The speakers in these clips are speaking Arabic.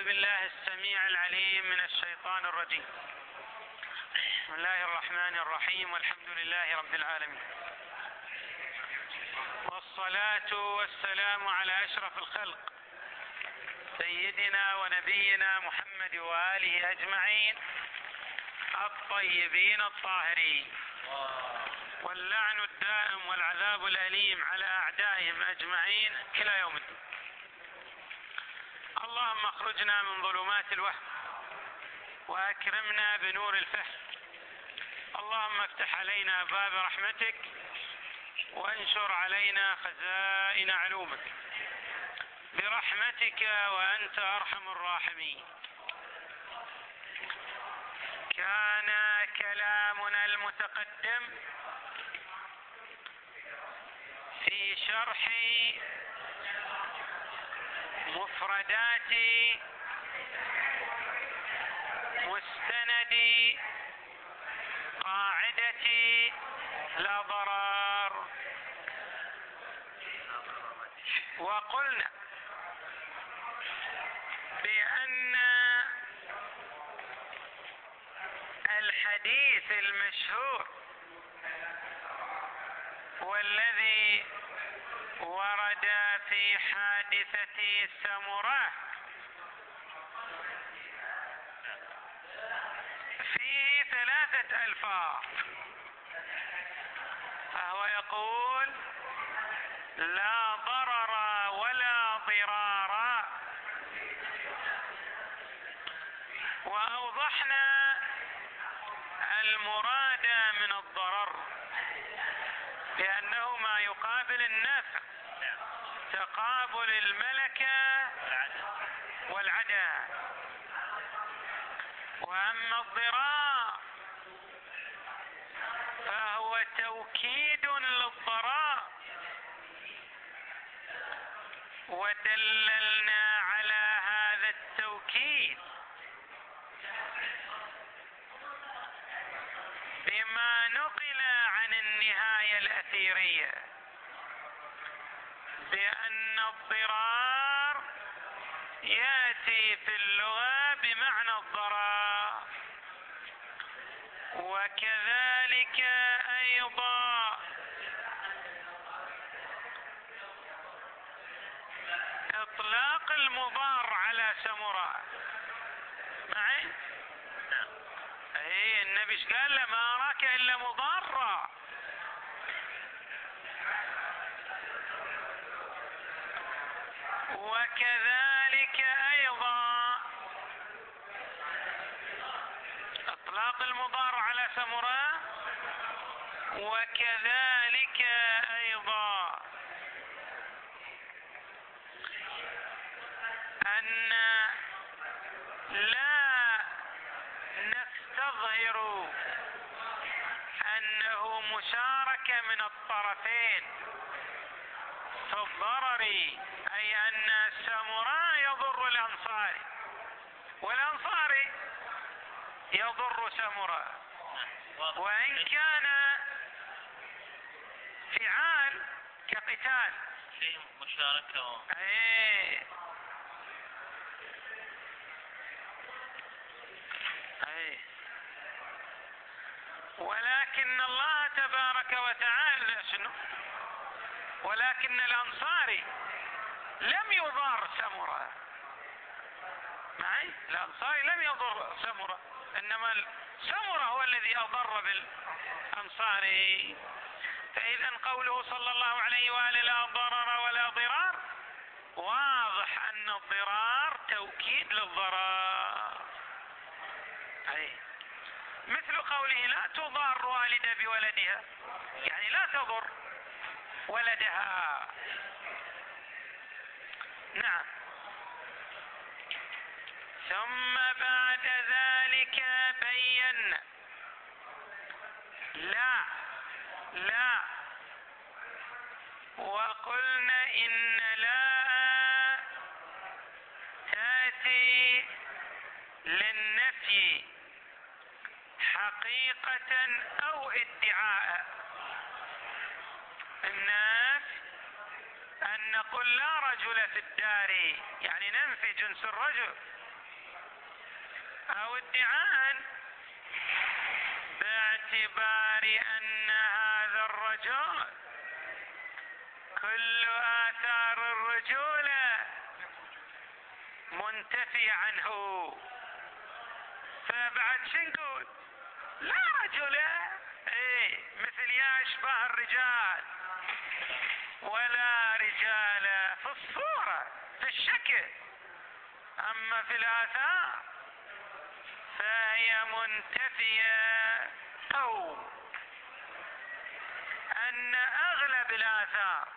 بالله السميع العليم من الشيطان الرجيم. بسم الله الرحمن الرحيم، والحمد لله رب العالمين، والصلاة والسلام على أشرف الخلق سيدنا ونبينا محمد وآله أجمعين الطيبين الطاهرين، واللعن الدائم والعذاب الأليم على أعدائهم أجمعين إلى يوم الدين. اللهم اخرجنا من ظلمات الوهم وأكرمنا بنور الفهم. اللهم افتح علينا باب رحمتك وانشر علينا خزائن علومك برحمتك وأنت أرحم الراحمين. كان كلامنا المتقدم في شرح مفردات مستند قاعدة لا ضرر، وقلنا بأن الحديث المشهور والذي ورد في حادثة سمرة فيه 3 ألفاظ، فهو يقول لا ضرر ولا ضرار، وأوضحنا المراد من الضرر بأنه ما يقابل النفع، تقابل الملكة والعدم. وأما الضرار فهو توكيد للضرار، ودللنا على هذا التوكيد بما نقل عن النهاية الأثيرية بأن الضرار يأتي في اللغة بمعنى الضرر، وكذلك أيضا إطلاق المضار على سمراء. معي؟ ايه، النبي ايش قال له؟ ما أراك إلا مضارا. وكذلك أيضا إطلاق المضار على سمراء، وكذلك أيضا أن لا نستظهر أنه مشاركة من الطرفين في الضرر، أي أن السمراء يضر الأنصاري والأنصاري يضر سمراء، وإن كان فعال كقتال في مشاركة. أي ولكن الله تبارك وتعالى شنو؟ ولكن الأنصاري لم يضار سمرة. معي؟ الأنصاري لم يضر سمرة، إنما سمرة هو الذي أضر بالأنصاري. فإذا قوله صلى الله عليه وآله لا ضرر ولا ضرار، واضح أن الضرار توكيد للضرر. مثل قوله لا تضار والدة بولدها، يعني لا تضر ولدها. نعم. ثم بعد ذلك بينا لا وقلنا إن لا تأتي للنفي حقيقة أو ادعاء. الناس أن نقول لا رجل في الدار، يعني ننفي جنس الرجل أو ادعاء باعتبار أن هذا الرجل كل آثار الرجولة منتفي عنه، فبعد شو نقول؟ لا رجولة، مثل يا أشباه الرجال، ولا رجال في الصورة في الشكل، أما في الآثار فهي منتفية، أو أن أغلب الآثار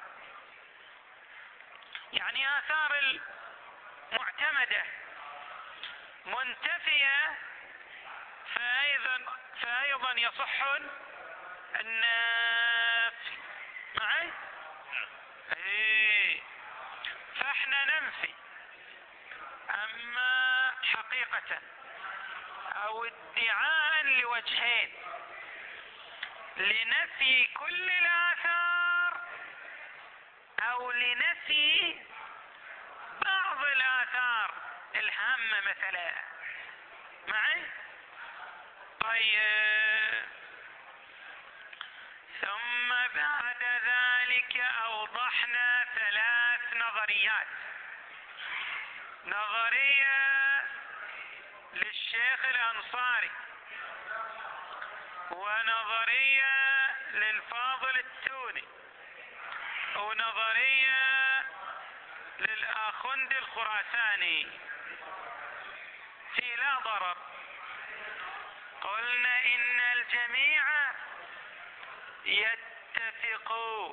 يعني آثار المعتمدة منتفية، فأيضا يصح النفي. معي؟ فاحنا ننفي، أما حقيقة أو ادعاء لوجهين: لنفي كل الآثار أو لنفي بعض الآثار الهامة مثلا. معي؟ طيب، ثم بعد ذلك أوضحنا 3 نظريات: نظرية للشيخ الأنصاري، ونظرية للفاضل التوني، ونظرية للآخوند الخراساني في لا ضرر. قلنا إن الجميع يتفقوا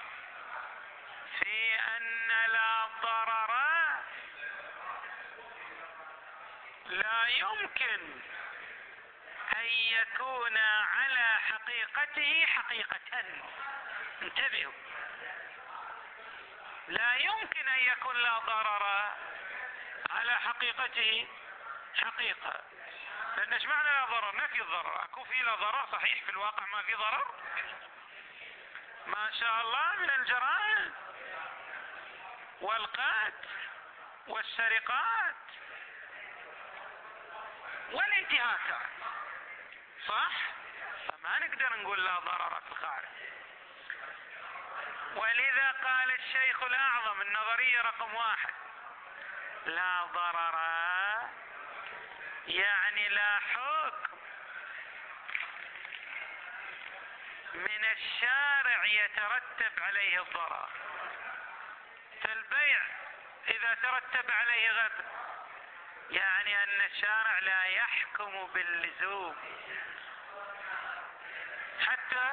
في أن لا ضرر لا يمكن أن يكون على حقيقته حقيقة. انتبهوا، لا يمكن أن يكون لا ضرر على حقيقته حقيقة، لأن ايش معنى لا ضرر؟ نفي الضرر. أكو في لا ضرر صحيح، في الواقع ما في ضرر ما شاء الله من الجرائم والقتل والسرقات والانتهاكات، صح؟ فما نقدر نقول لا ضرر في الخارج. ولذا قال الشيخ الأعظم النظرية رقم 1: لا ضرر يعني لا حكم من الشارع يترتب عليه الضرر. فالبيع إذا ترتب عليه غبن يعني أن الشارع لا يحكم باللزوم، حتى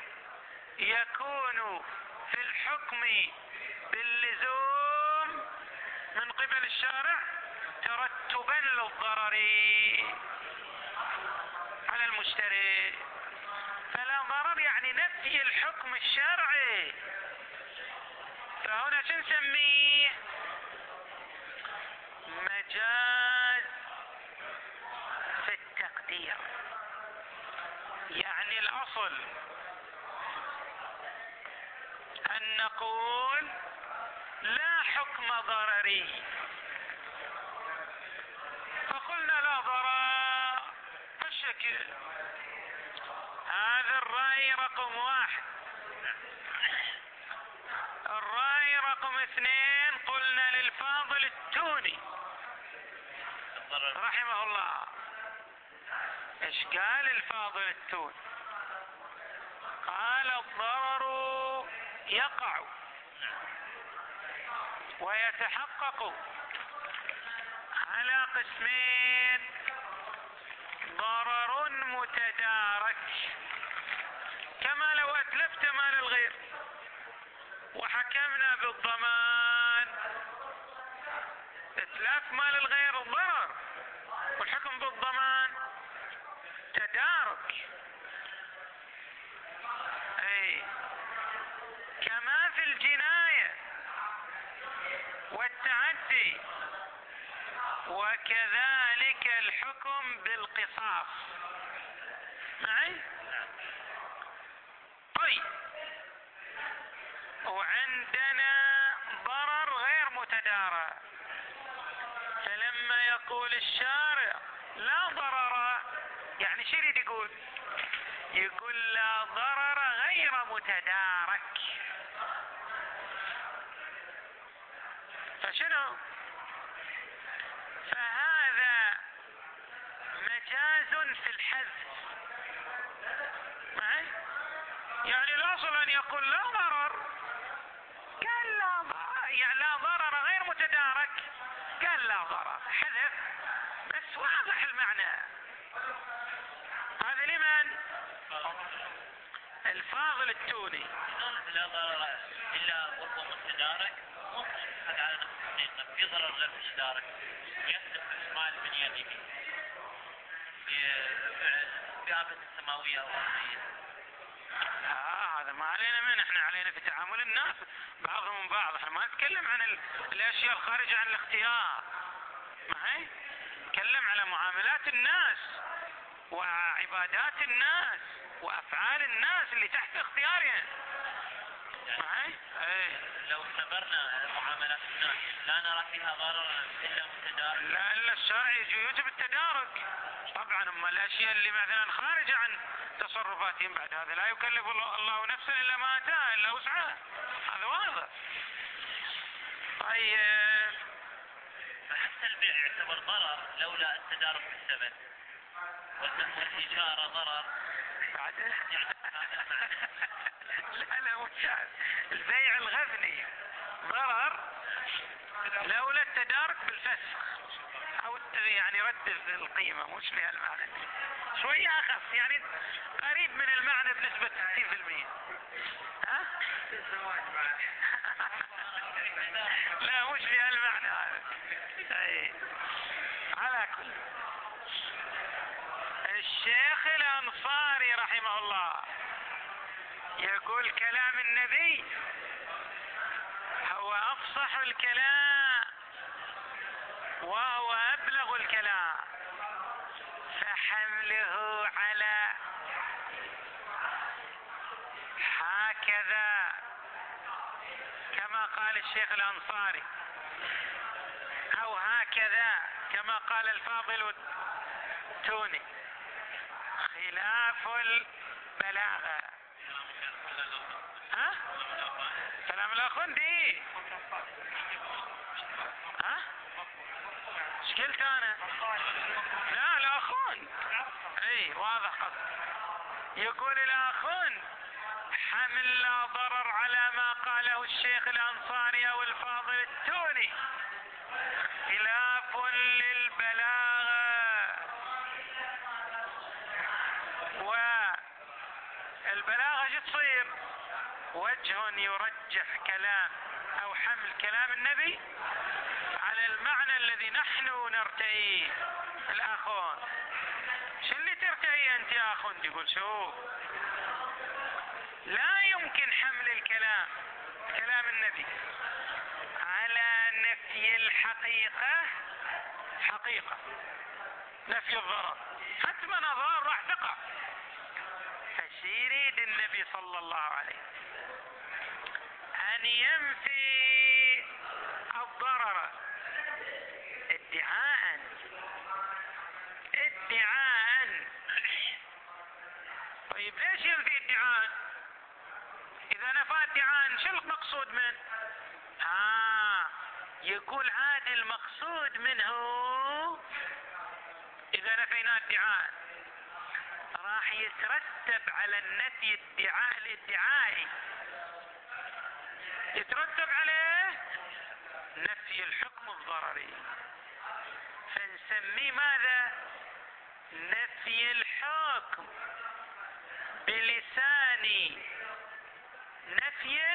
يكون في الحكم باللزوم من قبل الشارع ترتبا للضرر على المشتري. فلا ضرر يعني نفي الحكم الشرعي. فهنا شو نسميه؟ مجاز في التقدير. يعني الأصل أن نقول لا حكم ضرري، فقلنا لا ضرر بالشكل. هذا الرأي رقم 1. الرأي رقم 2 قلنا للفاضل التوني رحمه الله. ايش قال الفاضل التوني؟ قال الضرر يقع ويتحقق على قسمين: ضرر متدارك، كما لو أتلفت مال الغير وحكمنا بالضمان. إتلاف مال الغير ضرر، والحكم بالضمان تدارك. كما في الجناية والتعدي، وكذلك الحكم بالقصاص. معي؟ طيب، وعندنا ضرر غير متدارك. فلما يقول الشارع لا ضرر، يعني شو يريد يقول؟ يقول لا ضرر غير متدارك. فشنو؟ فهذا مجاز في الحذف. معي؟ يعني الاصل ان يقول لا ضرر، قال لا ضرر، يعني لا ضرر غير متدارك، قال لا ضرر، حذف بس واضح المعنى. هذا لمن؟ الفاضل التوني. لا ضرر إلا وهو متدارك، ممكن هذا على نفس الحقيقة، في ضرر غير متدارك يسلب المال من يده بآفة سماوية أو أرضية. هذا ما علينا منه، احنا علينا في تعامل الناس بعضهم من بعض، احنا ما نتكلم عن الاشياء الخارجة عن الاختيار. معي؟ نتكلم على معاملات الناس وعبادات الناس وافعال الناس اللي تحت اختيارهم. معي؟ ايه. لو اعتبرنا معاملات الناس لا نرى فيها ضررا إلا متدارك. لا الا الشرع يوجب التدارك طبعا، اما الاشياء اللي مثلا خارجة عن تصرفاتهم بعد هذا لا يكلف الله نفسا الا ما اتاها الا وسعها، هذا واضح. طيب فحتى البيع يعتبر ضرر لولا التدارك بالثمن، والإجارة ضرر بعد هذا المعنى. لا مو شاذ، البيع الغبني ضرر لولا التدارك بالفسخ او يعني رد القيمة، مش في هالمعنى، شوية اخف يعني قريب من المعنى بنسبة 60%. ها؟ لا مش في هالمعنى هذا. على كل، الشيخ الأنصاري رحمه الله يقول كلام النبي هو أفصح الكلام وهو أبلغ الكلام، فحمله على هكذا كما قال الشيخ الأنصاري أو هكذا كما قال الفاضل التوني خلاف البلاغة. ها؟ كلام الأخوندي. ها؟ ايش قلت انا؟ لا الأخوند. اي واضح قصد. يقول الأخوند حمل لا ضرر على ما قاله الشيخ الأنصاري أو الفاضل التوني خلاف للبلاغة، والبلاغة شو تصير؟ وجه يرجح كلام أو حمل كلام النبي على المعنى الذي نحن نرتئيه. الأخون شو اللي ترتئيه أنت يا أخوان؟ يقول شوف لا يمكن حمل الكلام كلام النبي على نفي الحقيقة، حقيقة نفي الضرر، حتما الضرر راح تقع. فيريد النبي صلى الله عليه أن ينفي الضرر ادعاء. طيب ليش ينفي ادعاء؟ إذا نفى ادعاء شو المقصود منه؟ يقول عاد المقصود منه إذا نفينا ادعاء راح يترتب على النفي الادعائي، يترتب عليه نفي الحكم الضرري، فنسميه ماذا؟ نفي الحكم بلسان نفي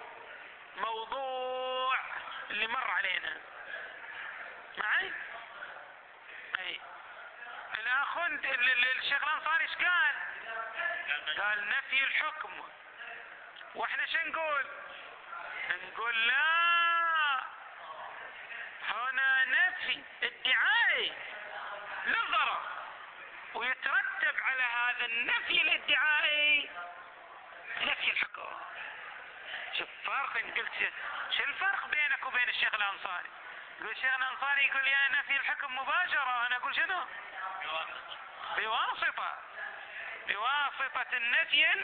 الموضوع اللي مر علينا. معي؟ اي الاخوان الشيخ الانصاري ايش قال؟ قال نفي الحكم، واحنا شو نقول؟ نقول لا، هنا نفي ادعائي للضرر ويترتب على هذا النفي الادعائي نفي الحكم. شوف فرق، ان قلت شو الفرق بينك وبين الشيخ الانصاري؟ يقول الشيخ الانصاري يقول يا نفي الحكم مباشرة، انا اقول شنو؟ بواسطة النفي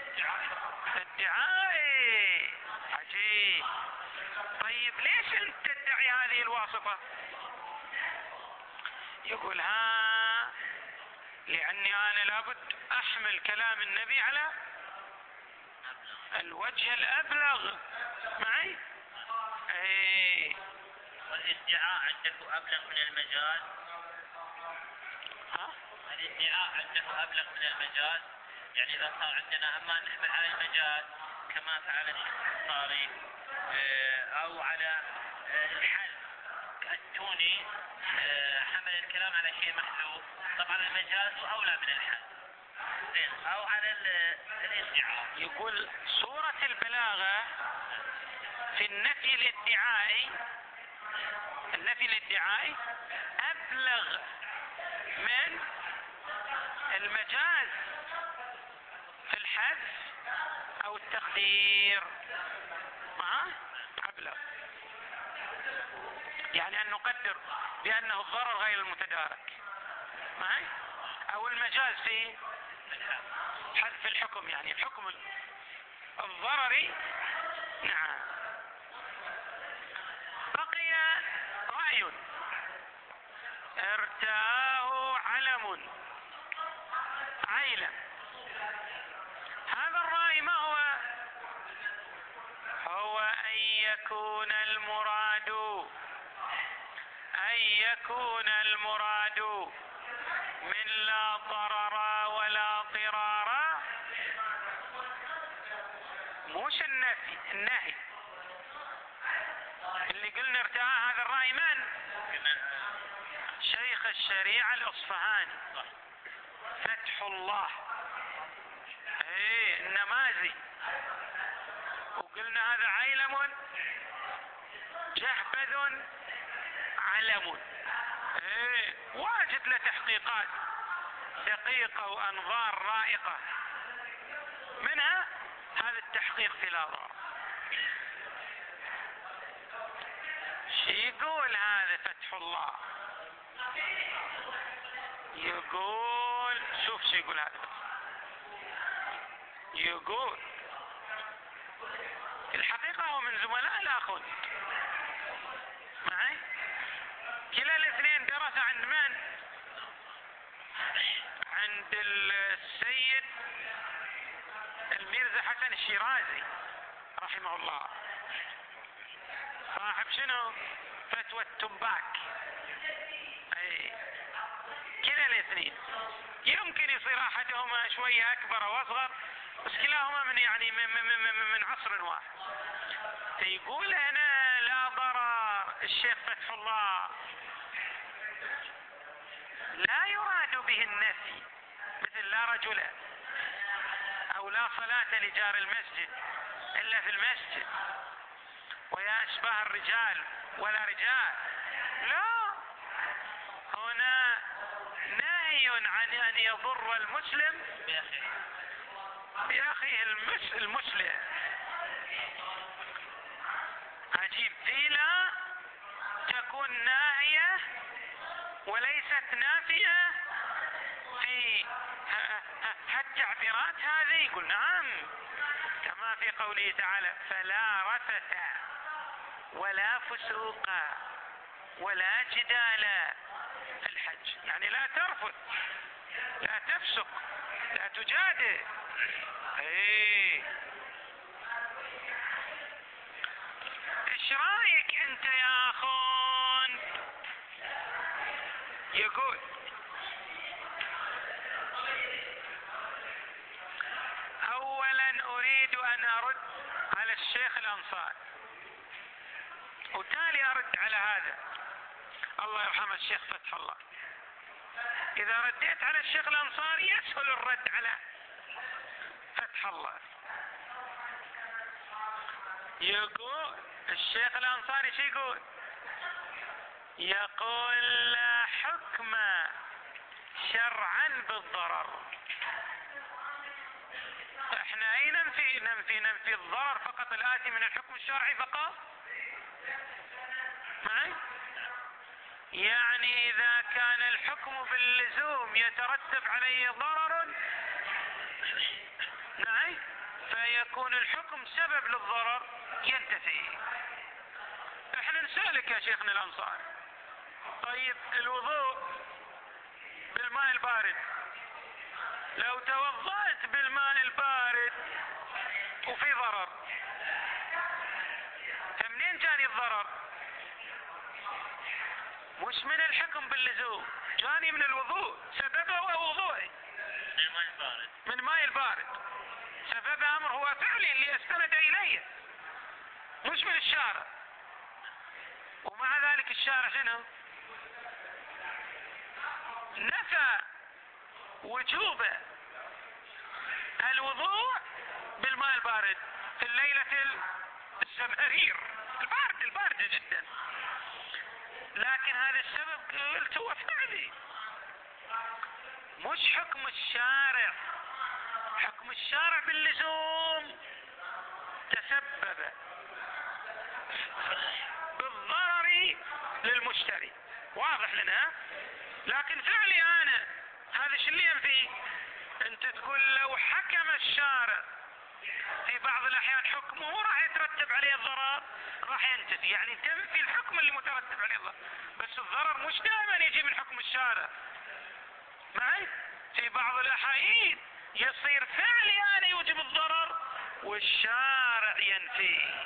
الادعائي. عجيب. طيب ليش انت تدعي هذه الواسطة؟ يقول لأني أنا لابد أحمل كلام النبي على الوجه الأبلغ. معي؟ والادعاء عنده أبلغ من المجاز. الادعاء عنده أبلغ من المجاز، يعني إذا صار عندنا أما نحمل على المجاز كما فعل الشيخ الأنصاري، أو على الحل كالتوني حمل الكلام على شيء محذوف، طبعا المجاز أولى من الحل، أو على الادعاء. يقول صورة البلاغة في النفي الادعائي أبلغ من المجاز في الحذف أو التقدير. أبلغ، يعني أن نقدر بأنه الضرر غير المتدارك، معي؟ أو المجاز في حذف الحكم، يعني الحكم الضرري. نعم. بقي رأي ارتاه علم عيلم. هذا الرأي ما هو أن يكون المراد من لا ضرر ولا ضرار، مش النهي اللي قلنا ارتاع. هذا الرأي من؟ شيخ الشريعة الأصفهاني فتح الله، النمازي. وقلنا هذا عيلم جهبذ علم، واجد له تحقيقات دقيقة وأنظار رائقة، منها هذا التحقيق في لا ضرر. شو يقول هذا فتح الله؟ يقول شوف شو يقول هذا. يقول الحقيقة هو من زملاء الأخوة معي، كلا الاثنين درس عند من؟ عند السيد الميرزا حسن الشيرازي رحمه الله، صاحب شنو؟ فتوى التنباك. كلا الاثنين يمكن يصير احدهما شوية اكبر او اصغر، بس كلاهما من عصر واحد. يقول هنا لا ضرر، الشيخ فتح الله لا يراد به النفي، مثل لا رجل او لا صلاة لجار المسجد الا في المسجد، ويا اشباه الرجال ولا رجال. لا، هنا نهي عن ان يضر المسلم بأخيه المسلم. عجيب. ذي لا تكون ناهية وليست نافية في هالتعبيرات هذه. يقول نعم، كما في قوله تعالى فلا رفث ولا فسوق ولا جدال في الحج، يعني لا ترفث، لا تفسق، لا تجادل. ايش رايك انت يا اخون؟ يقول اولا اريد ان ارد على الشيخ الانصاري، وتالي ارد على هذا الله يرحمه الشيخ فتح الله. اذا رديت على الشيخ الانصاري يسهل الرد على فتح الله. يقول الشيخ الانصاري شو يقول؟ يقول لا حكم شرعا بالضرر. احنا اي ننفي الضرر فقط، الاتي من الحكم الشرعي فقط. معي؟ يعني إذا كان الحكم باللزوم يترتب عليه ضرر، نعم، فيكون الحكم سبب للضرر ينتفي. احنا نسألك يا شيخنا الأنصاري، طيب الوضوء بالماء البارد، لو توضأت بالماء البارد وفي ضرر، منين جاني الضرر؟ مش من الحكم باللزوم، جاني من الوضوء، سببه هو وضوئي من ماء البارد، سبب امر هو فعلي اللي استند اليه مش من الشارع. ومع ذلك الشارع شنو؟ نفى وجوب الوضوء بالماء البارد في الليلة الزمهرير الباردة جدا، لكن هذا السبب قلت هو فعلي مش حكم الشارع. حكم الشارع باللزوم تسبب بالضرر للمشتري، واضح لنا، لكن فعلي انا هذا شو اللي ينفي؟ انت تقول لو حكم الشارع في بعض الاحيان حكمه راح يترتب عليه الضرر، راح ينتفي، يعني تنفي الحكم اللي مترتب عليه الضرر، بس الضرر مش دائما يجي من حكم الشارع. معي؟ في بعض الاحايين يصير فعلي انا يوجب الضرر والشارع ينفيه.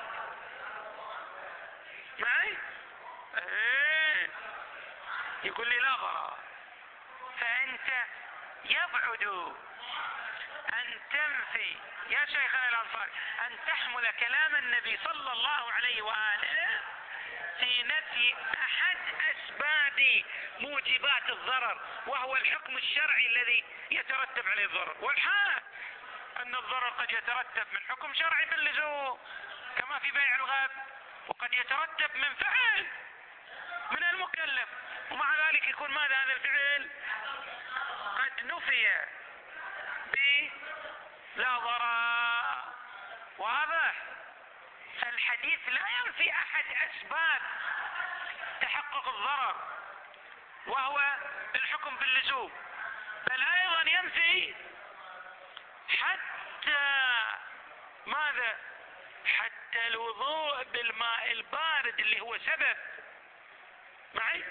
معي؟ ايه يقول لي لا ضرر، فانت يبعد ان تنفي يا شيخنا الانصاري، ان تحمل كلام النبي صلى الله عليه واله في نفي احد اسباب موجبات الضرر، وهو الحكم الشرعي الذي يترتب عليه الضرر، والحال ان الضرر قد يترتب من حكم شرعي باللزوم كما في بيع الغاب، وقد يترتب من فعل من المكلف، ومع ذلك يكون ماذا هذا الفعل؟ قد نفي بلا ضرر. واضح؟ فالحديث لا ينفي احد اسباب تحقق الضرر وهو الحكم باللزوم، بل ايضا ينفي حتى ماذا؟ حتى الوضوء بالماء البارد اللي هو سبب. معي؟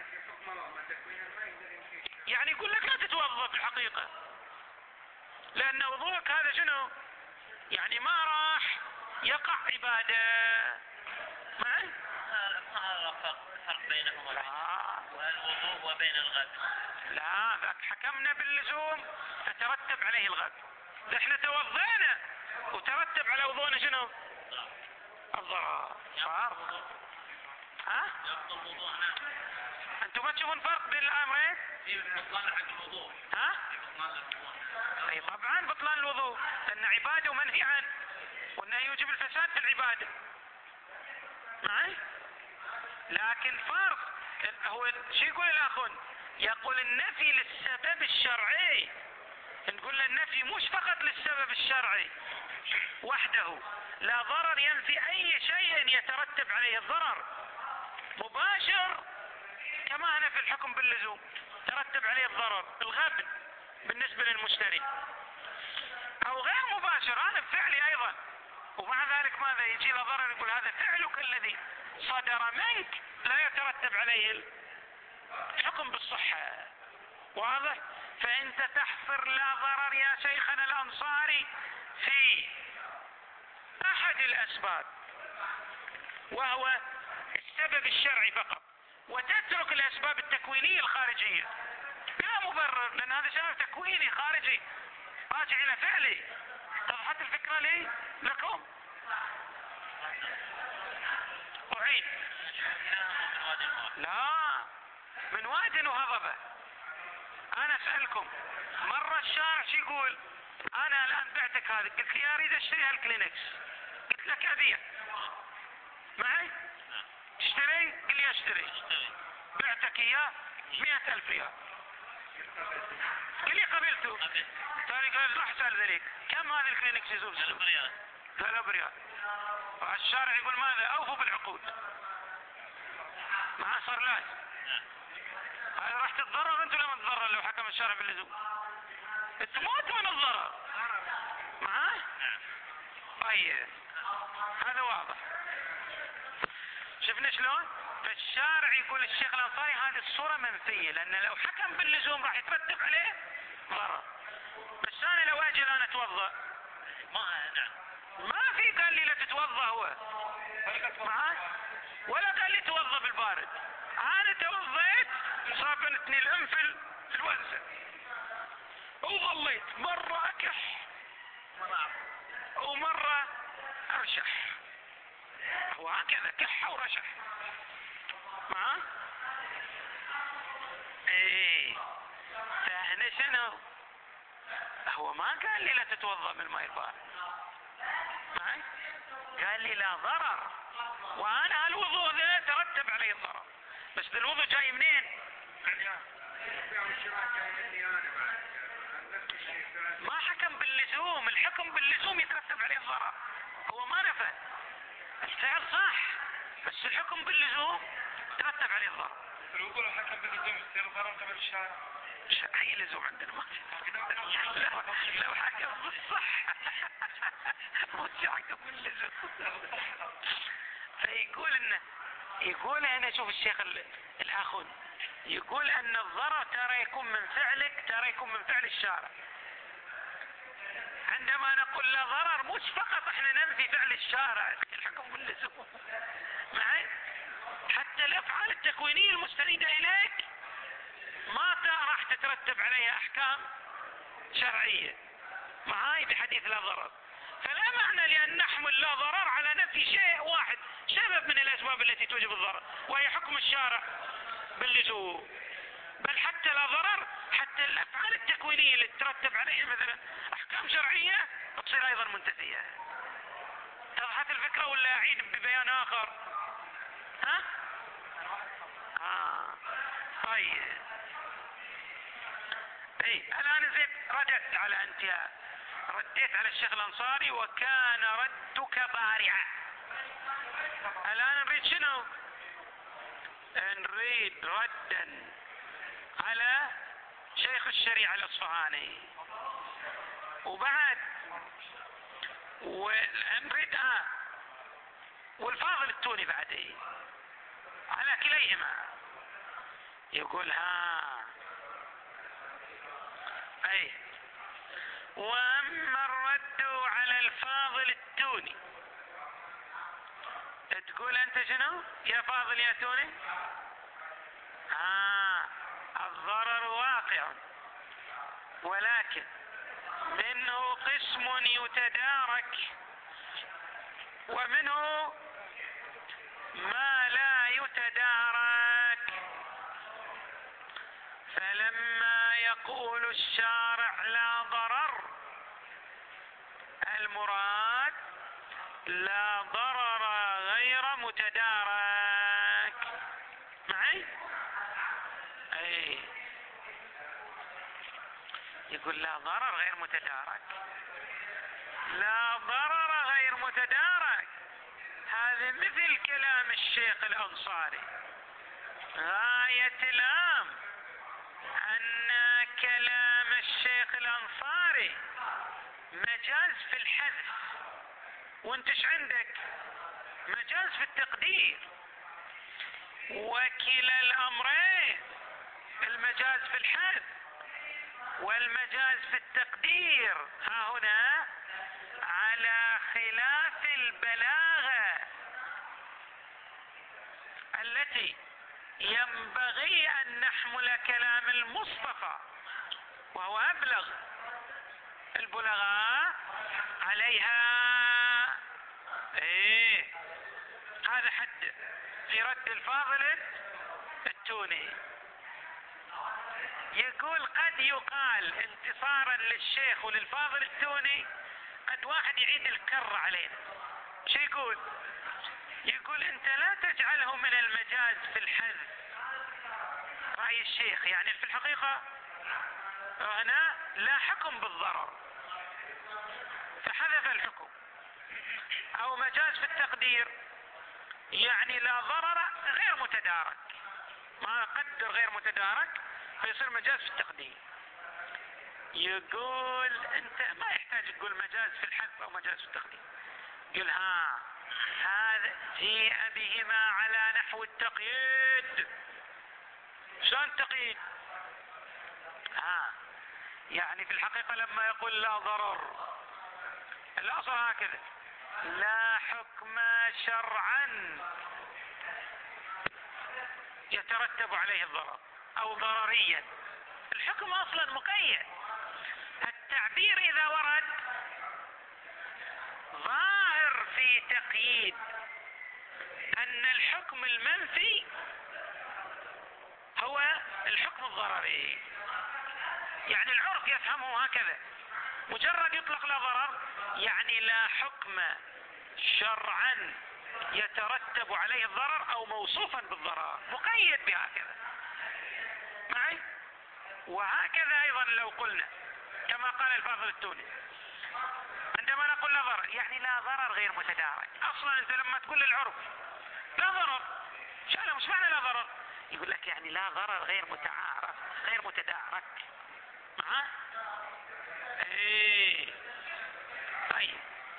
يعني يقول لك لا تتوضا في الحقيقة، لأن وضوءك هذا شنو؟ يعني ما راح يقع عبادة. معي؟ ما فرق بينهما الوضوء وبين الغد؟ لا، ذاك حكمنا باللزوم فترتب عليه الغد، احنا توضينا وترتب على وضوءنا شنو؟ الضرر. فرق. ها؟ يبطل الوضوء. نعم. انتم ما تشوفون فرق بين الامرين؟ بطلان حق الوضوء. ها؟ اي طبعا بطلان الوضوء، لان عباده ومنهي عنه، والنهي يوجب الفساد في العباده. معي؟ لكن فرق هو شو يقول الاخون؟ يقول النفي للسبب الشرعي، نقول النفي مش فقط للسبب الشرعي وحده، لا ضرر ينفي اي شيء يترتب عليه الضرر مباشر، كما هنا في الحكم باللزوم ترتب عليه الضرر الغبن بالنسبة للمشتري، او غير مباشر انا بفعلي ايضا، ومع ذلك ماذا يجي له ضرر، يقول هذا فعلك الذي صدر منك لا يترتب عليه الحكم بالصحة. واضح؟ فانت تحصر لا ضرر يا شيخنا الانصاري في احد الاسباب وهو السبب الشرعي فقط، وتترك الاسباب التكوينية الخارجية لا مبرر، لان هذا سبب تكويني خارجي راجع الى فعلي. وضحت الفكرة لي لكم؟ اعيد. لا، من واد وهضبة. انا اسألكم، مرة الشارع شو يقول؟ انا الان بعتك هذه، قلت لي اريد اشتري هالكلينكس، قلت لك ابيع. معي؟ تشتري؟ قل لي اشتري. بعتك اياه 100,000 ريال، قل لي قبلته. ثاني قال راح اسال ذلك كم هذا الكلينكس يزول؟ 3 ريال. 3 ريال. الشارع يقول ماذا؟ اوفوا بالعقود. ما صار لازم. راح تتضرر انت ولا ما تتضرر لو حكم الشارع باللزوم؟ تموت من الضرر. معاه؟ طيب هذا واضح. شفنا شلون؟ فالشارع يقول الشيخ الانصاري هذه الصورة منفية، لان لو حكم باللزوم راح يترتب عليه ضرر. بس انا لو اجي انا اتوضا ما في قال لي لا تتوضا هو معاه، ولا قال لي توضا بالبارد. انا توضيت صابنتني الانفل في الوزة وظليت مرة اكح ومرة ارشح، هو هكذا كح ورشح معاه. ايه فهنا شنو؟ هو ما قال لي لا تتوضا من الماء البارد، معي؟ قال لي لا ضرر، وانا الوضوء ذا ترتب عليه الضرر. بس الوضوء جاي منين؟ ما حكم باللزوم، الحكم باللزوم يترتب عليه الضرر. هو ما نفى الفعل صح، بس الحكم باللزوم ترتب عليه الضرر. الوضوء حكم باللزوم يصير ضرر قبل الشارع. اي لزوم عندنا ما لو حكم بالصح مش حكم باللزوم. يقول هنا شوف الشيخ الاخون يقول ان الضرر ترى يكون من فعلك، ترى يكون من فعل الشارع. عندما نقول لا ضرر مش فقط احنا ننفي فعل الشارع الحكم باللزوم، معي؟ حتى الافعال التكوينية المستندة اليك ما راح تترتب عليها احكام شرعية معاي بحديث لا ضرر. فلا معنى لان نحمل لا ضرر على نفي شيء واحد سبب من الاسباب التي توجب الضرر وهي حكم الشارع باللزوم، بل حتى لا ضرر حتى الافعال التكوينية اللي تترتب عليها مثلا احكام شرعية تصير ايضا منتفية. اتضحت الفكرة ولا اعيد ببيان اخر؟ ها؟ طيب الان زيد ردت على انت رديت على الشيخ الانصاري وكان ردك بارعا. الان نريد شنو؟ نريد ردا على شيخ الشريعة الاصفهاني وبعد ونريد والفاضل التوني بعد على كليهما. يقول واما الرد على الفاضل التوني تقول انت شنو يا فاضل يا توني؟ الضرر واقع ولكن منه قسم يتدارك ومنه ما لا يتدارك. فلما يقول الشارع لا ضرر المراد لا ضرر غير متدارك. معي؟ يقول لا ضرر غير متدارك، لا ضرر غير متدارك. هذا مثل كلام الشيخ الأنصاري. غاية الأمر أن كلام الشيخ الأنصاري مجاز في الحذف، وانتش عندك مجاز في التقدير، وكلا الأمرين المجاز في الحذف والمجاز في التقدير ها هنا على خلاف البلاغة التي ينبغي أن نحمل كلام المصطفى وهو أبلغ البلغاء عليها. هذا حد في رد الفاضل التوني. يقول قد يقال انتصارا للشيخ وللفاضل التوني قد واحد يعيد الكر علينا. شو يقول؟ يقول انت لا تجعله من المجاز في الحذف رأي الشيخ، يعني في الحقيقة هنا لا حكم بالضرر فحذف الحكم، او مجاز في التقدير يعني لا ضرر غير متدارك، ما قدر غير متدارك فيصير مجاز في التقديم. يقول انت ما يحتاج تقول مجاز في الحذف او مجاز في التقديم. يقول هذا جيء بهما على نحو التقييد. شلون التقييد؟ يعني في الحقيقة لما يقول لا ضرر، الأصل هكذا: لا حكم شرعا يترتب عليه الضرر أو ضرريا. الحكم أصلا مقيد. التعبير إذا ورد ظاهر في تقييد أن الحكم المنفي هو الحكم الضرري. يعني العرف يفهمه هكذا، مجرد يطلق لا ضرر يعني لا حكم شرعا يترتب عليه الضرر أو موصوفا بالضرر، مقيد بهكذا معي. وهكذا أيضا لو قلنا كما قال الفاضل التوني عندما نقول لا ضرر يعني لا ضرر غير متدارك. أصلا أنت لما تقول للعرف لا ضرر، شأنه مش معنى لا ضرر؟ يقول لك يعني لا ضرر غير متعارف غير متدارك. طيب،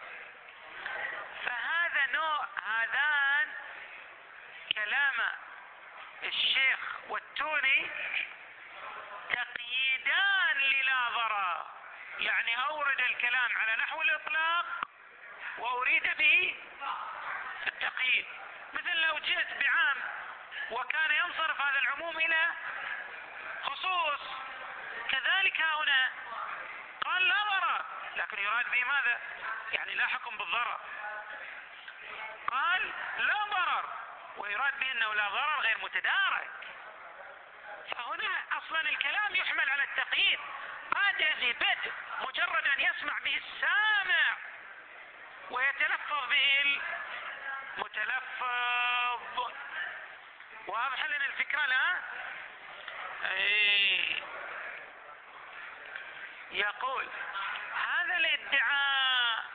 فهذا نوع، هذان كلام الشيخ والتوني تقييدان للا ضرر، يعني أورد الكلام على نحو الإطلاق وأريد به التقييد. مثل لو جئت بعام وكان ينصرف هذا العموم إلى خصوص، كذلك هنا قال لا ضرر لكن يراد به ماذا؟ يعني لا حكم بالضرر. قال لا ضرر ويراد به أنه لا ضرر غير متدارك. فهنا أصلا الكلام يحمل على التقييد بعد ذي بدء، مجرد أن يسمع به السامع ويتلفظ به المتلفظ. واضح لنا الفكرة الآن؟ يقول هذا الادعاء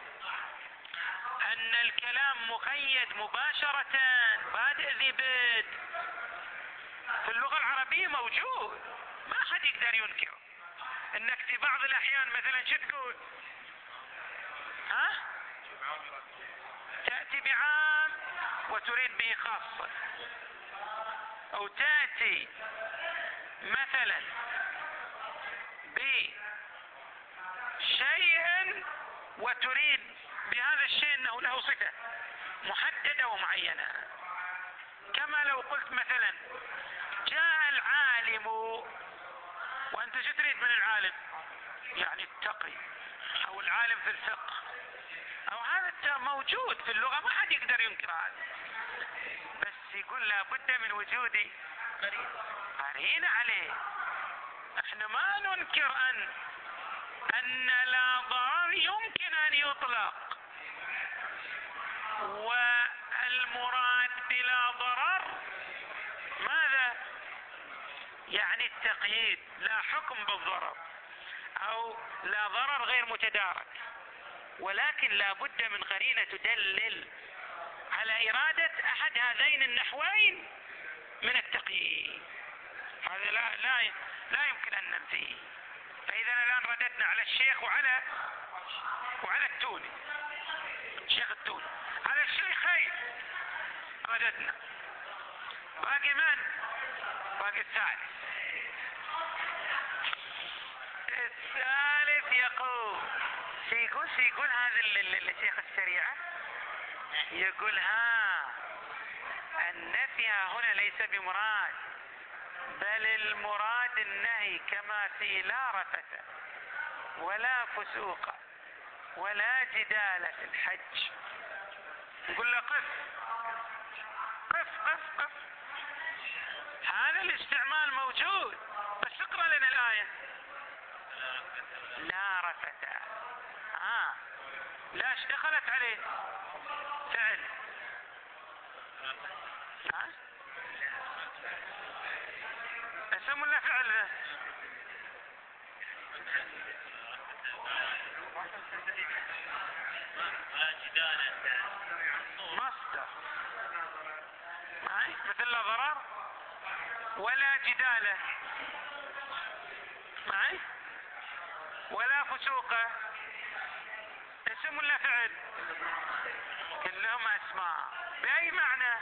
أن الكلام مقيد مباشرة بادئ ذي بدء في اللغة العربية موجود، ما حد يقدر ينكر. انك في بعض الأحيان مثلا شو تقول؟ تأتي بعام وتريد به خاصة، أو تأتي مثلا بشيء وتريد بهذا الشيء أنه له صفة محددة ومعينة. كما لو قلت مثلا جاء العالم، وأنت شو تريد من العالم؟ يعني التقي أو العالم في الفقه، أو هذا موجود في اللغة ما حد يقدر ينكر هذا، بس يقول لابد من وجود قرينة عليه. احنا ما ننكر أن لا ضرر يمكن أن يطلق، والمراد بلا ضرر ماذا؟ يعني التقييد، لا حكم بالضرر أو لا ضرر غير متدارك، ولكن لا بد من قرينة تدلل على إرادة أحد هذين النحوين من التقييد. هذا لا يمكن أن ننفيه. فإذا الآن رددنا على الشيخ وعلى التوني، الشيخ التوني على الشيخين رددنا. باقي من؟ باقي الثالث. الثالث يقول هذا الشيخ الشريعة يقول النفي هنا ليس بمراد، بل المراد النهي كما في لا رفث ولا فسوق ولا جدال في الحج. نقول له قف قف قف قف، هذا الاستعمال موجود، بس اقرأ لنا الآية. لا رفث، لاش دخلت عليه فعل، اسم ولا فعل؟ مصدر، مثل لا ضرر ولا جدال معي ولا فسوق، اسم ولا فعل؟ كلهم اسماء. باي معنى؟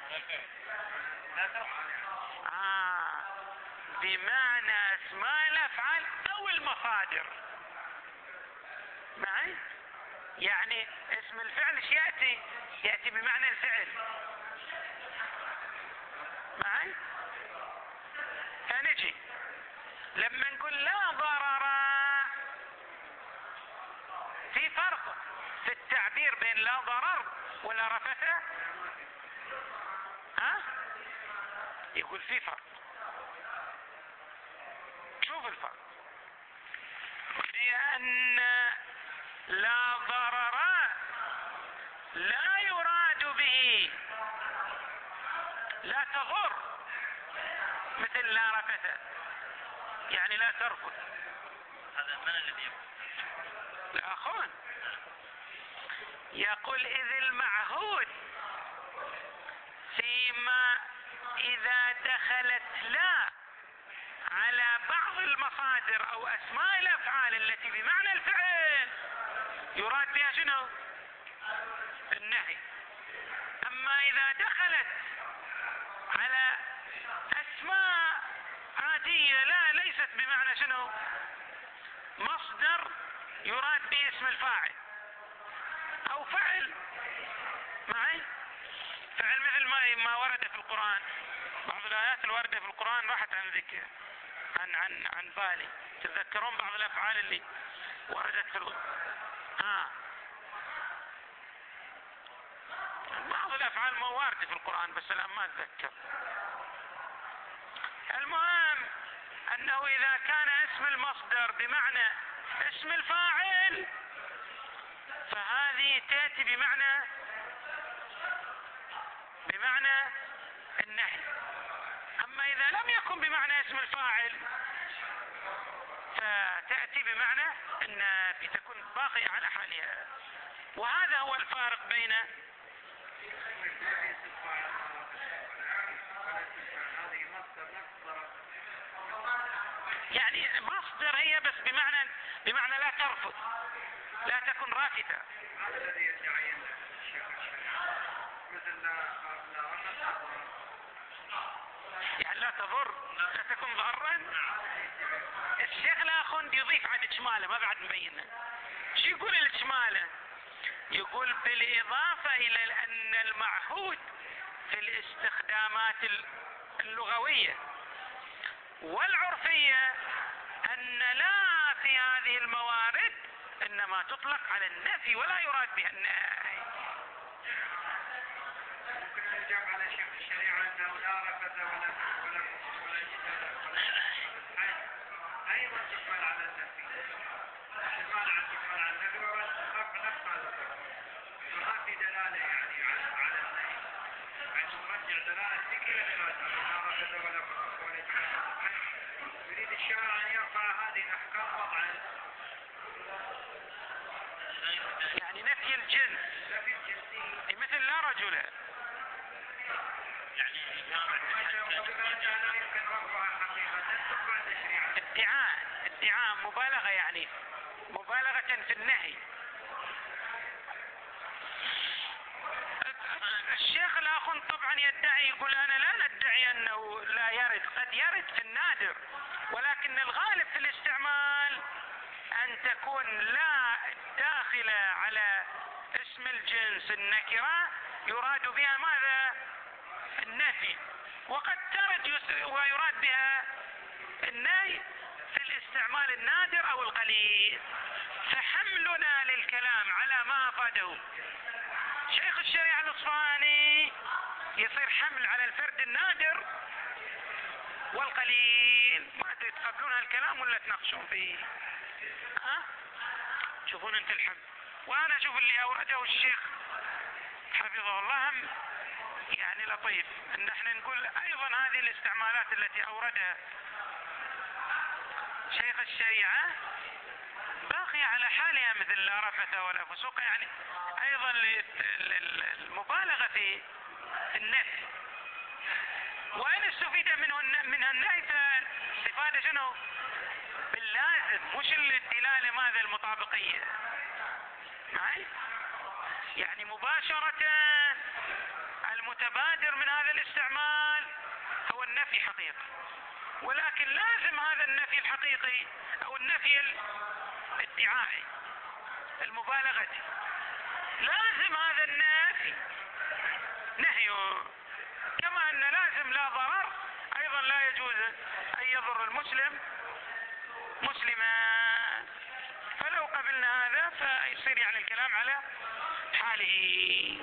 بمعنى اسماء الافعال او المصادر. معي؟ يعني اسم الفعل ايش ياتي؟ ياتي بمعنى الفعل. معي؟ فنجي لما نقول لا ضرر، في فرق في التعبير بين لا ضرر ولا رفثة؟ ها؟ يقول في فرق. شوف الفرق. لأن لا ضرر لا يراد به لا تضر، مثل لا رفثة يعني لا ترفث. هذا من الذي يقول؟ الآخرون يقول إذ المعهود فيما إذا دخلت لا على بعض المصادر أو أسماء الأفعال التي بمعنى الفعل يراد بها شنو؟ النهي. أما إذا دخلت على أسماء عادية لا ليست بمعنى شنو؟ مصدر يراد به اسم الفاعل أو فعل. معي؟ فعل مثل ما ورد في القرآن. بعض الآيات الواردة في القرآن راحت عن ذكر عن بالي. تتذكرون بعض الأفعال اللي وردت في بعض الأفعال ما واردة في القرآن بس الآن ما أتذكر. المهم أنه إذا كان اسم المصدر بمعنى اسم الفاعل فهذه تأتي بمعنى النهي. أما إذا لم يكن بمعنى اسم الفاعل فتأتي بمعنى النفي، تكون باقية على حالها. وهذا هو الفارق بين يعني مصدر هي بس بمعنى لا ترفض، لا تكن راكدة. هذا الذي يدعي الشيخ الشريعة مثل يعني لا تضر، لا تكن ضارا. الشيخ الآخوند يضيف عدد شمالة ما بعد مبينه. شو يقول الشمالة؟ يقول بالإضافة إلى أن المعهود في الاستخدامات اللغوية والعرفية أن لا في هذه الموارد إنما تطلق على النفي ولا يراد بها النهي. ممكن نرجع على شيخ الشريعة أنه لا رفث ولا جدال أيضا تشمل على النفي. المانع تشمل على النفي ورفع نفس هذا الضرر. فما في دلالة يعني على النهي. يعني نرجع دلالة ذكر لا رفث ولا جدال. يريد الشارع أن يرفع هذه الأحكام وضعا يعني نفي الجنس مثل لا رجل. يعني ادعاء مبالغة، يعني مبالغة في النهي. الشيخ الآخر طبعا يدعي، يقول أنا لا ندعي أنه لا يرد، قد يرد في النادر، ولكن الغالب في الاستعمال أن تكون لا داخلة على اسم الجنس النكرة يراد بها ماذا؟ النفي. وقد ترد ويراد بها النهي في الاستعمال النادر أو القليل. فحملنا للكلام على ما أفاده شيخ الشريعة الأصفهاني يصير حمل على الفرد النادر والقليل. ما تتقبلون هالكلام ولا تناقشون فيه؟ شوفون انت الحمل. وانا اشوف اللي اورده الشيخ حفظه الله هم يعني لطيف ان احنا نقول ايضا هذه الاستعمالات التي اوردها شيخ الشريعة باقية على حالها مثل لا رفث ولا فسوق، يعني ايضا المبالغة في النفي. وإن استفيد منها النهي فالاستفادة شنو؟ باللازم مش الدلالة ماذا المطابقية. معي؟ يعني مباشرة المتبادر من هذا الاستعمال هو النفي حقيقي، ولكن لازم هذا النفي الحقيقي او النفي الادعائي المبالغتي، لازم هذا النفي نهيه، كما ان لازم لا ضرر ايضا لا يجوز ان يضر المسلم مسلما. فلو قبلنا هذا فيصير يعني الكلام على حاله.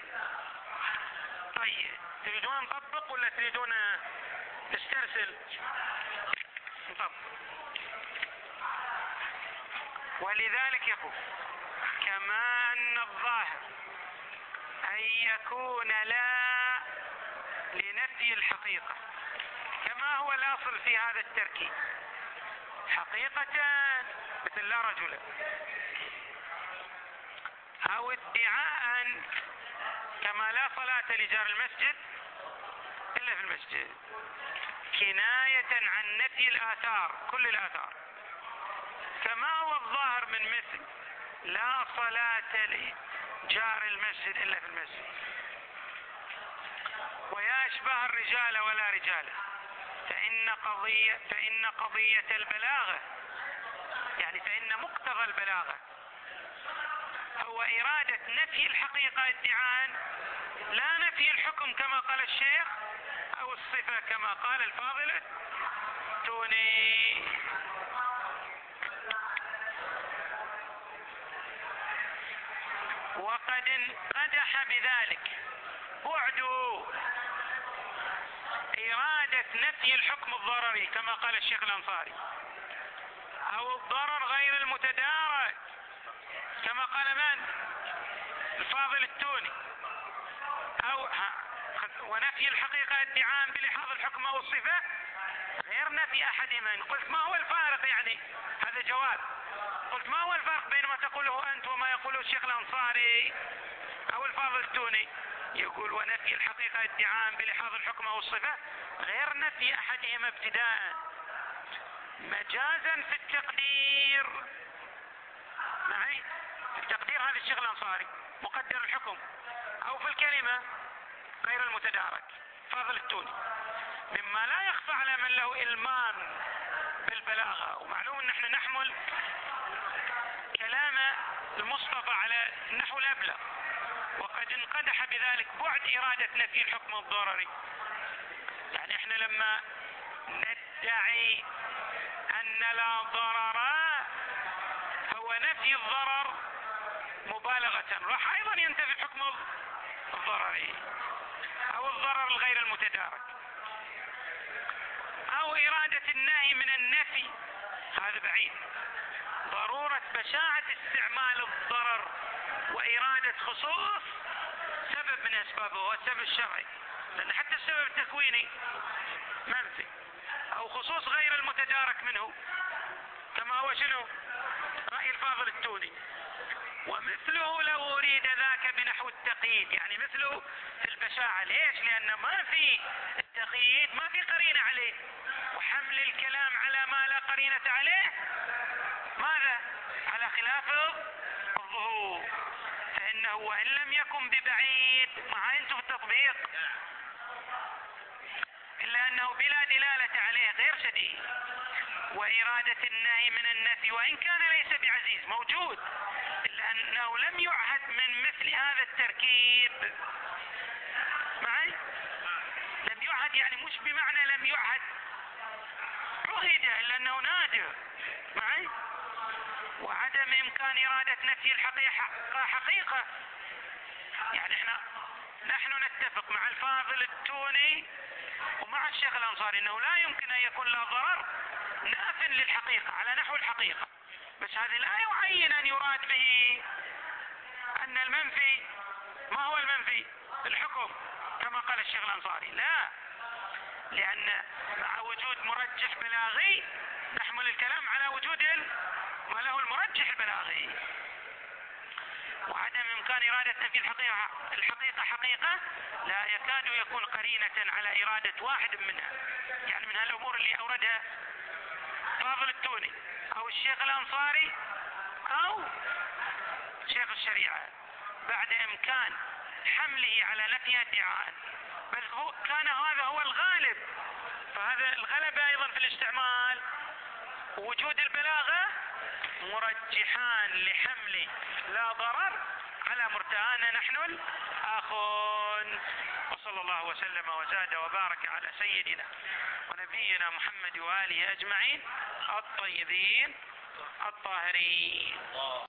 طيب تريدون نطبق ولا تريدون نسترسل؟ نطبق. ولذلك يقول كما أن الظاهر أن يكون لا لنفي الحقيقة كما هو الأصل في هذا التركيب حقيقة مثل لا رجل، أو ادعاء كما لا صلاة لجار المسجد إلا في المسجد، كناية عن نفي الآثار كل الآثار كما هو الظاهر من مثل لا صلاة لجار المسجد إلا في المسجد. ويا أشباه الرجال ولا رجال فإن قضية البلاغة يعني فإن مقتضى البلاغة هو إرادة نفي الحقيقة ادعاء لا نفي الحكم كما قال الشيخ أو الصفة كما قال الفاضل التوني. وقد انقدح بذلك بعد إرادة نفي الحكم الضرري كما قال الشيخ الأنصاري أو الضرر غير المتدارك كما قال من؟ الفاضل التوني، أو ونفي الحقيقة ادعاء بلحاظ الحكم أو الصفة غير نفي أحدهما. قلت ما هو الفارق؟ يعني هذا جواب. قلت ما هو الفرق بين ما تقوله أنت وما يقوله الشيخ الأنصاري أو الفاضل التوني؟ يقول ونفي الحقيقة ادعاء بلحاظ الحكم أو الصفة غير نفي أحدهما ابتداء، مجازا في التقدير. معي؟ في التقدير هذا الشيخ الأنصاري مقدر الحكم، أو في الكلمة غير المتدارك فاضل التوني، مما لا يخفى على من له إلمام بالبلاغة. ومعلوم ان احنا نحمل كلام المصطفى على النحو الأبلغ. وقد انقدح بذلك بعد إرادة نفي الحكم الضرري. يعني احنا لما ندعي أن لا ضرر هو نفي الضرر مبالغة، راح أيضا ينتفي الحكم الضرري أو الضرر الغير المتدارك، أو إرادة النهي من النفي هذا بعيد، ضرورة بشاعة استعمال الضرر وإرادة خصوص سبب من أسبابه هو السبب الشرعي، لأن حتى السبب التكويني منفي، أو خصوص غير المتدارك منه كما هو شنو؟ رأي الفاضل التوني. ومثله لو أريد ذاك بنحو التقييد، يعني مثله في البشاعة. ليش؟ لأن ما في التقييد ما في قرينة عليه، وحمل الكلام على ما لا قرينة عليه ماذا؟ على خلاف الظهور، فإنه وإن لم يكن ببعيد مع أنتم في التطبيق إلا أنه بلا دلالة عليه غير شديد. وإرادة النهي من النفي وإن كان ليس بعزيز موجود، إلا أنه لم يعهد من مثل هذا التركيب. معي؟ لم يعهد يعني مش بمعنى لم يعهد، عهد إلا أنه نادر. معي؟ وعدم إمكان إرادة نفي الحقيقة حقيقة. يعني نحن نتفق مع الفاضل التوني ومع الشيخ الأنصاري أنه لا يمكن أن يكون لا ضرر ناف للحقيقة على نحو الحقيقة، بس هذه لا يعين أن يراد به أن المنفي ما هو المنفي؟ الحكم كما قال الشيخ الأنصاري، لا، لأن مع وجود مرجح بلاغي نحمل الكلام على وجود ما له المرجح البلاغي. وعدم كان إرادة في الحقيقة حقيقة لا يكاد يكون قرينة على إرادة واحد منها. يعني من هالأمور اللي أوردها فاضل التوني أو الشيخ الأنصاري أو شيخ الشريعة بعد إمكان حمله على نفي ادعاء، بل هو كان هذا هو الغالب. فهذا الغلبة أيضا في الاستعمال وجود البلاغة مرجحان لحمل لا ضرر على مرتهانا نحن الآخون. وصلى الله وسلم وزاد وبارك على سيدنا ونبينا محمد وآله أجمعين الطيبين الطاهرين.